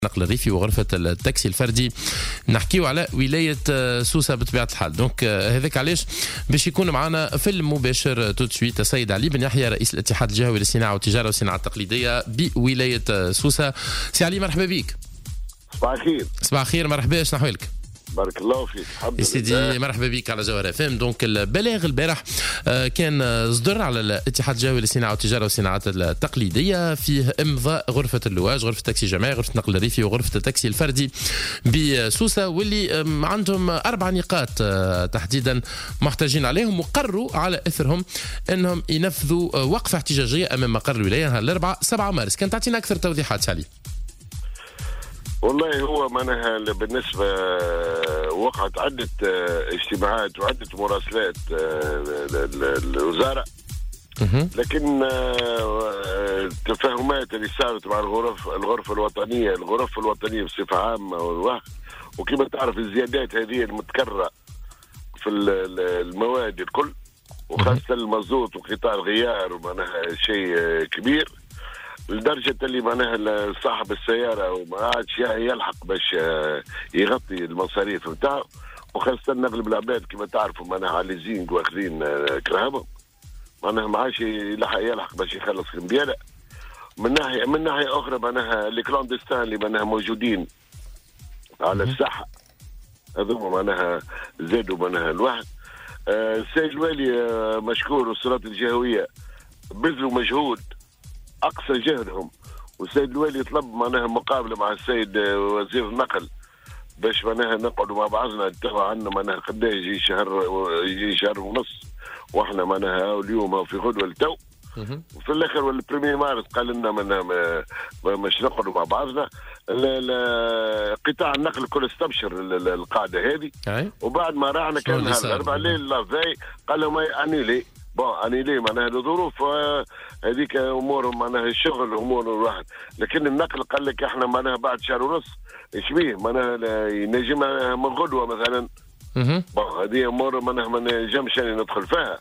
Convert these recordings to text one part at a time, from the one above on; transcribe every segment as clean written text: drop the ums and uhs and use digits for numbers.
نقل الريفي وغرفة التاكسي الفردي. نحكيو على ولاية سوسة بطبيعة الحال. دونك هذاك علاش باش يكون معنا في المباشر تو سويت السيد علي بن يحيى رئيس الاتحاد الجهوي للصناعة والتجارة والصناعة التقليدية بولاية سوسة. سي علي مرحبا بك. صباح الخير. صباح الخير، مرحبا، شنو احوالك؟ بارك الله فيك. يا سيدي مرحبا بك على جوهر اف ام. دونك البلاغ البارح كان صدر على الاتحاد الجهوي للصناعه والتجاره والصناعات التقليديه فيه امضاء غرفه اللواج، غرفه التاكسي الجماعي، غرفه النقل الريفي وغرفه التاكسي الفردي بسوسه، واللي عندهم 4 نقاط تحديدا محتاجين عليهم، وقرروا على اثرهم انهم ينفذوا وقفه احتجاجيه امام مقر الولايه نهار الاربعاء 7 مارس. كان تعطينا اكثر توضيحات علي؟ والله هو معناها بالنسبة وقعت عدة اجتماعات وعدة مراسلات الوزارة، لكن التفاهمات اللي صارت مع الغرفة الوطنية بصفة عامة، وكما تعرف الزيادات هذه المتكررة في المواد الكل، وخاصة المازوت وقطاع الغيار، معناها شيء كبير لدرجة اللي معناها صاحب السيارة ما عادش يلحق باش يغطي المصاريف نتاعو، وخاصة نغلب العباد كما تعرفوا معناها على ليزينغ واخذين كراهبهم، معناها ما عادش يلحق باش يخلص المبيالة. من ناحية أخرى معناها الكلاندستان اللي معناها موجودين على الساحة هذوما معناها زادوا معناها الواحد. السيد الوالي مشكور، والسلطات الجهوية بذلوا مجهود أقصى جهدهم، والسيد الوالي طلب معناها مقابلة مع السيد وزير النقل باش معناها نقعدوا مع بعضنا نتفقوا عنا معناها قداش يجي شهر ونص، واحنا معناها اليوم في غدوة التو، وفي الاخر والبريمير مارس قال لنا معناها مش نقعدوا مع بعضنا. قطاع النقل الكل استبشر القاعدة هذه، وبعد ما راحنا كان نهار الأربعاء ليل لافاي قال لهم أنيلي ليه معناها الظروف هذيك امورهم معناها الشغل امور الواحد، لكن النقل قال لك احنا معناها بعد شهر ونص شبيه معناها ينجم من غدوه مثلا. هذه امور معناها ما نجمش ندخل فيها.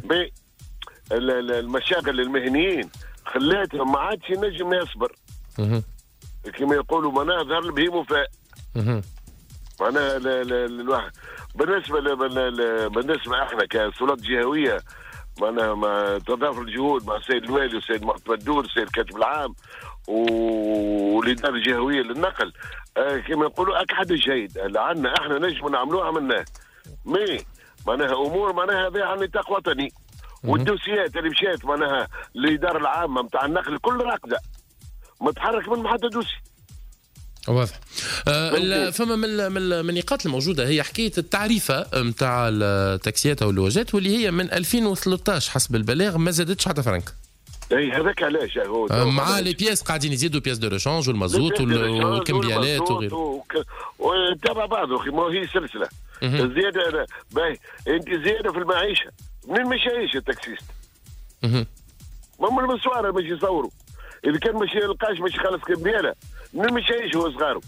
المشاغل المهنيين خلاتهم ما عادش ينجم يصبر، كما يقولوا معناها ظهر البهيم وفاء معناها الواحد. بالنسبه احنا كسلطات جهويه معناها مع تضافر الجهود مع السيد الوالي والسيد معتمد الدور والسيد الكاتب العام والإدارة الجهوية للنقل، كما يقولوا أكحد الجيد اللي عندنا احنا نجم نعملوه عملناه. معناها أمور معناها هذا عن نطاق وطني، والدوسيات اللي مشات معناها للإدارة العامة نتاع النقل كل راقدة متحرك من محطة دوسي. واضح. فما من النقاط الموجوده هي حكايه التعريفه نتاع التاكسيات او اللواجات، واللي هي من 2013 حسب البلاغ ما زادتش حتى فرنك. اي هذاك علاش هو مع لي بياس قاعدين يزيدوا بياس دو ريشانج والمازوت والكمبيالات وغيره وتابع بعض. اخي ما هي سلسله الزياده باهي. انت زياده في المعيشه منين مش يعيش التاكسيست؟ ما من المسواره باش يصوروا، اذا كان مش يلقاش باش يخلص كمبياله منين مش يعيش هو صغاره.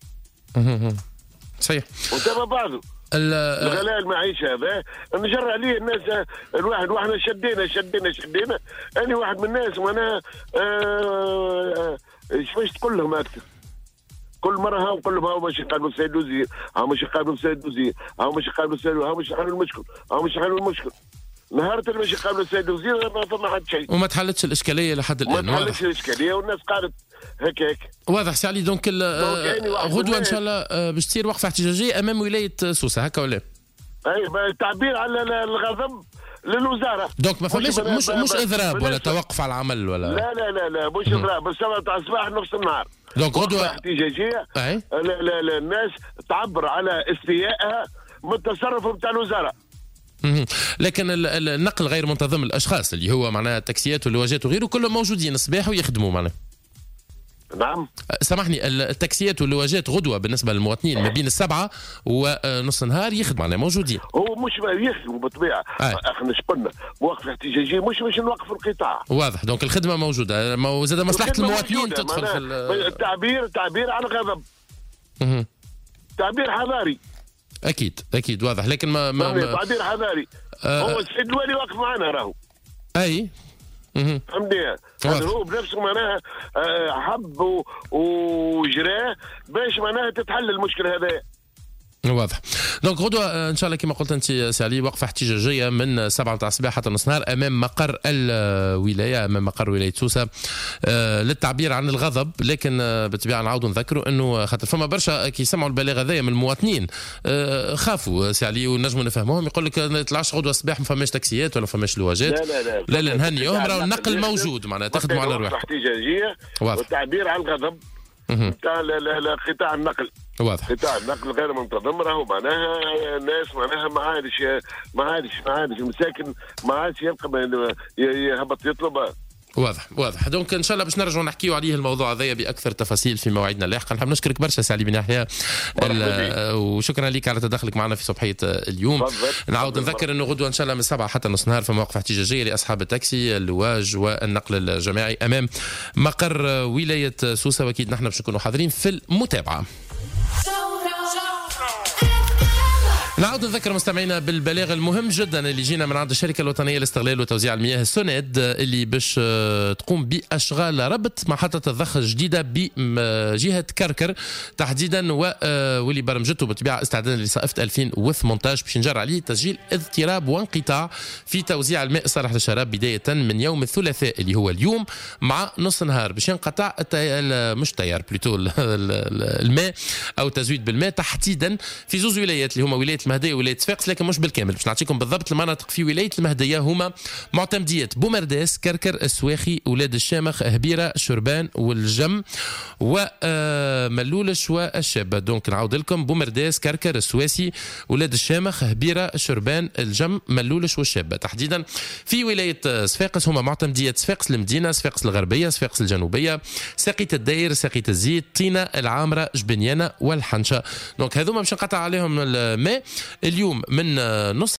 صحيح. وتابع بعضه الغلاء المعيشه هذا نجر عليه الناس الواحد، واحنا شدينا انا واحد من الناس وانا ايش تقول لهم اكثر؟ كل مره ها نقول لهم ها مش يقابلوا السيد الوزير، ها مش يقابلوا السيد الوزير، ها مش يقابلوا السيد، ها مش يحلوا المشكل، ها مش يحلوا المشكل. نهار اللي مش يقابلوا السيد الوزير ما فما حد شيء، وما تحلتش الاشكاليه لحد الان. ما تحلتش الاشكاليه والناس قالت هيك. واضح سي علي. دونك غدوه ان شاء الله باش تصير وقفه احتجاجيه امام ولايه سوسه، هكا ولا؟ اي التعبير على الغضب للوزاره. دونك ما فماش مش اضراب ولا توقف على العمل ولا لا مش اضراب، بس 7 الصباح نص النهار. دونك غدوه احتجاجيه الناس تعبر على استيائها من التصرف نتاع الوزاره. لكن النقل غير منتظم الاشخاص اللي هو معناها التاكسيات واللواجات وغيره كلهم موجودين الصباح ويخدموا معناها. نعم سامحني، التاكسيات واللواجات غدوه بالنسبه للمواطنين ما بين 7 ونص النهار يخدموا معناها موجودين. هو مش ما يخدموا بالطبيعه. احنا قلنا وقفه احتجاجيه مش باش نوقفوا القطاع. واضح. دونك الخدمه موجوده، زاد مصلحه المواطنين تدخل في التعبير عن غضب. تعبير حضاري. اكيد واضح. لكن ما تعبير حضاري. هو السيد الوالي واقف معنا راهو. فهمتني؟ هذا هو بنفسه معناها حب وجراه باش معناها تتحل المشكله هذا. واضح. دونك غدوه ان شاء الله كما قلت انت سي علي وقفه احتجاجيه من 7 متاع الصباح حتى نص نهار امام مقر الولايه، امام مقر ولايه سوسه للتعبير عن الغضب. لكن بالطبيعه نعاودوا نذكروا انه خاطر فما برشا كي يسمعوا البلاغ هذايا من المواطنين خافوا سي علي ونجموا نفهموهم، يقول لك ما يطلعش غدوه الصباح ما فماش تاكسيات ولا فماش لواجات. لا نهنيهم راهو النقل موجود معناها تخدموا على الرواح. احتجاجيه والتعبير عن الغضب تاع قطاع النقل. واضح. قطاع النقل غير منتظم راهو معناها الناس معناها ما عادش مساكن ما عادش يلقى يهبط يطلب. واضح. دونك ان شاء الله باش نرجعوا نحكيوا عليه الموضوع هذايا باكثر تفاصيل في مواعيدنا اللاحقه. نحب نشكرك برشا سي علي بن يحيى وشكرا لك على تدخلك معنا في صباحيه اليوم. نعاود نذكر انه غدوه ان شاء الله من 7 حتى نص نهار في مواقف احتجاجيه لاصحاب التاكسي اللواج والنقل الجماعي امام مقر ولايه سوسه، واكيد نحن باش نكونوا حاضرين في المتابعه. نعود نذكر مستمعينا بالبلاغ المهم جدا اللي جينا من عند الشركه الوطنيه لاستغلال وتوزيع المياه سونيد اللي باش تقوم باشغال ربط محطه الضخ الجديده بجهه كركر تحديدا، واللي برمجته بالطبيعه استعدادا لصيفه 2018 باش نجر عليه تسجيل اضطراب وانقطاع في توزيع الماء الصالح للشراب بدايه من يوم الثلاثاء اللي هو اليوم مع نص نهار باش ينقطع مش تيار بلوتو الماء او تزويد بالماء تحديدا في زوج ولايات اللي هما ولايه المهديه وولايه صفاقس، لكن مش بالكامل. باش نعطيكم بالضبط المناطق في ولايه المهديه هما معتمديات بومرداس، كركر، السواخي، ولاد الشامخ، هبيره، شربان والجم وملولش والشابه. دونك نعاود لكم بومرداس، كركر، السواسي، ولاد الشامخ، هبيره، شربان، الجم، ملولش والشابه. تحديدا في ولايه صفاقس هما معتمديات صفاقس المدينه، صفاقس الغربيه، صفاقس الجنوبيه، ساقية الداير، ساقية الزيت، طينه، العامره، جبنيانه والحنشه. دونك هذوما باش نقطع عليهم الماء اليوم من نص